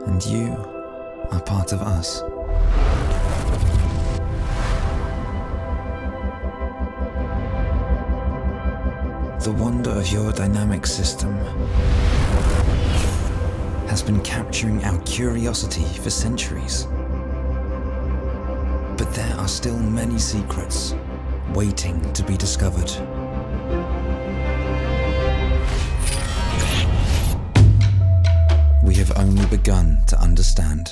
and you are part of us. The wonder of your dynamic system has been capturing our curiosity for centuries. But there are still many secrets waiting to be discovered. We have only begun to understand.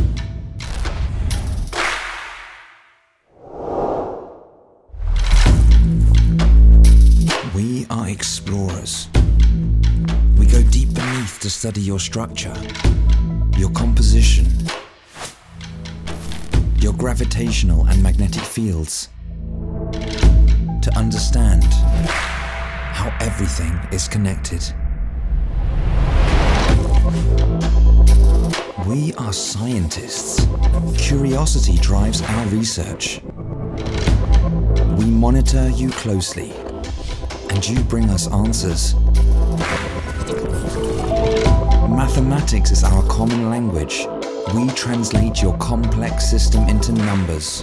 We are explorers. We go deep beneath to study your structure, your composition, your gravitational and magnetic fields, to understand how everything is connected. We are scientists. Curiosity drives our research. We monitor you closely, and you bring us answers. Mathematics is our common language. We translate your complex system into numbers.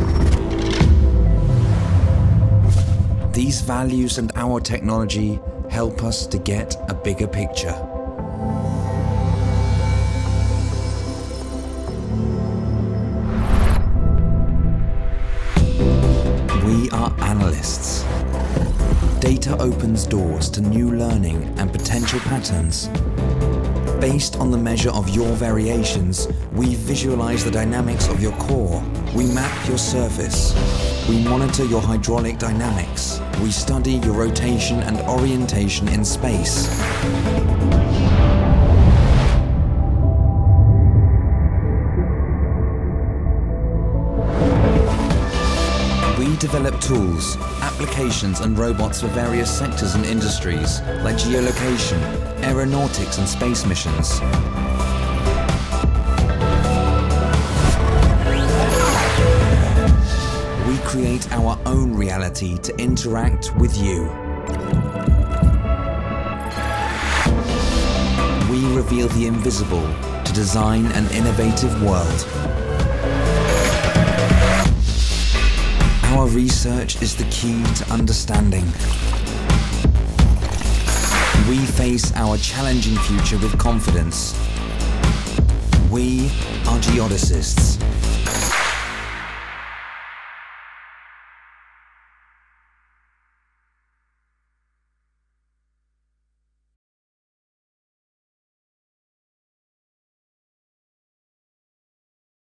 These values and our technology help us to get a bigger picture. We are analysts. Data opens doors to new learning and potential patterns. Based on the measure of your variations, we visualize the dynamics of your core. We map your surface. We monitor your hydraulic dynamics. We study your rotation and orientation in space. We develop tools, applications and robots for various sectors and industries, like geolocation, aeronautics and space missions. We create our own reality to interact with you. We reveal the invisible to design an innovative world. Our research is the key to understanding. We face our challenging future with confidence. We are geodesists.